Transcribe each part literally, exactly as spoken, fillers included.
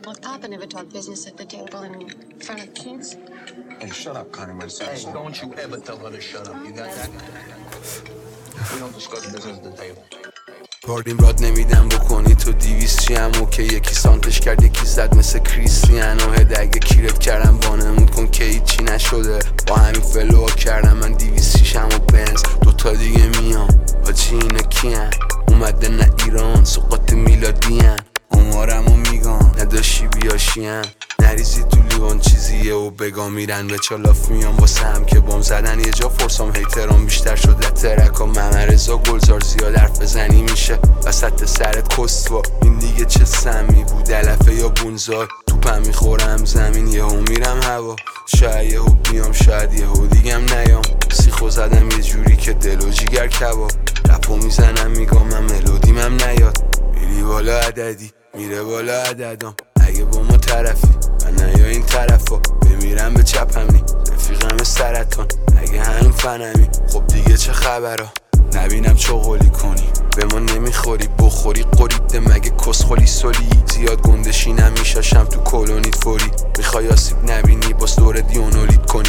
Well, Papa never talked business at the table in front of kids. Hey, shut up, Connie Marcel. Hey, don't you ever tell her to shut up. You got that? We don't discuss business at the table. باردیم راد نمیدم بکنی تو دیویس چی هم اوکی یکی سانتش کرد یکی زد مثل کریستیانو هده اگه کیرت کردم بانمون کن که هیچی نشده با همین فلوها کردم من دیویس شیشم و بنز دوتا دیگه میام آجی اینا کیان اومده نه ایران سوقات میلادیان عمارمو میگم نداشی بیاشیم نریزی تو لیوان چیزیه و بگا میرن به چالاف میام واسه هم که بام زدن یه جا فرسام هیتران بیشتر شده ترکا ممرزا گلزار زیاد حرف بزنی میشه وسط سرت کسوا این دیگه چه سمی بود علفه یا بونزای توپم میخورم زمین یهو میرم هوا شاید یهو بیام شاید یهو دیگم نیام سیخو زدم یه جوری که دل و جیگر کباب رپو میزنم میگم من ملودیمم نیاد میری بالا عددی میره بالا عددام اگه با ما طرفی من نیا این طرفا بمیرم به چپمی رفیقم سرطان اگه همین فنمی خب دیگه چه خبرا نبینم چغلی کنی به ما نمیخوری بخوری قریده مگه کسخولی سولی زیاد گندشینم میشاشم تو کلونیت فوری میخوای آسیب نبینی باز دور دیونولید کنی.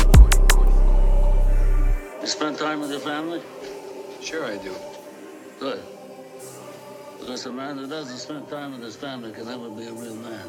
You spend time with your family? Sure I do. Good. Because a man who doesn't spend time with his family can never be a real man.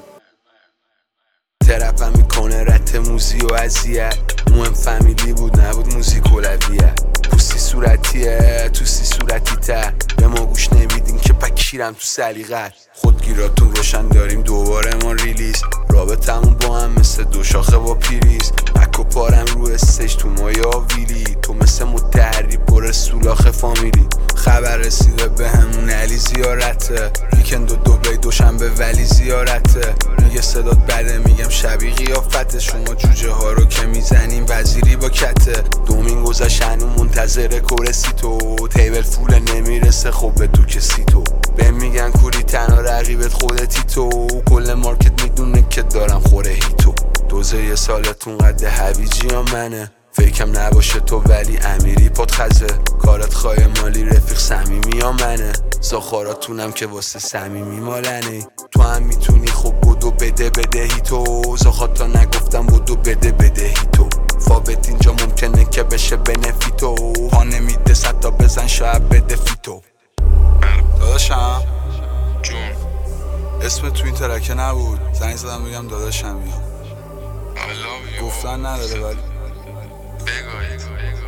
ترپم میکنه رت موزی و اذیت مهم فامیلی بود نبود موزیک اولویت پوستی صورتیه توستی صورتی تر به ما گوش نمیدین که پکیرم تو سلیقت خودگیراتون روشن داریم دوباره ما ریلیز رابطمون با هم مثل دو شاخه با پیریز اکو پارم رو استیج تو مایا ویلی تو مثل متحری پر سولاخ فامیلی خبر رسیده به همون علی زیارته ویکند و دوبی دوشنبه ولی زیارته میگه صدات بده میگم شبیه قیافته شما جوجه ها رو که میزنیم وزیری با کته دومین گذشت هنو منتظر کورسی تو تیبل فول نمیرسه خب به تو کسی تو به میگن کوری تنها رقیبت خودتی تو کل مارکت میدونه که دارم خوره هیتو دوزه یه سالتون قد هویجی یا منه فکرم نباشه تو ولی امیری پاد خزه کارت خواهی مالی رفیق صمیمی یا منه زاخاراتونم که واسه صمیمی مالنه تو هم میتونی خب بدو بده بدهی تو زاخاتا نگفتم بدو بده بدهی تو فابت اینجا ممکنه که بشه بنفی تو پا نمیده ستا بزن شاید بده فیتو داداشم جون اسم تو این ترکه نبود زنگ زدم بگم داداشم یا I love you گفتن نداره ولی بگو بگو بگو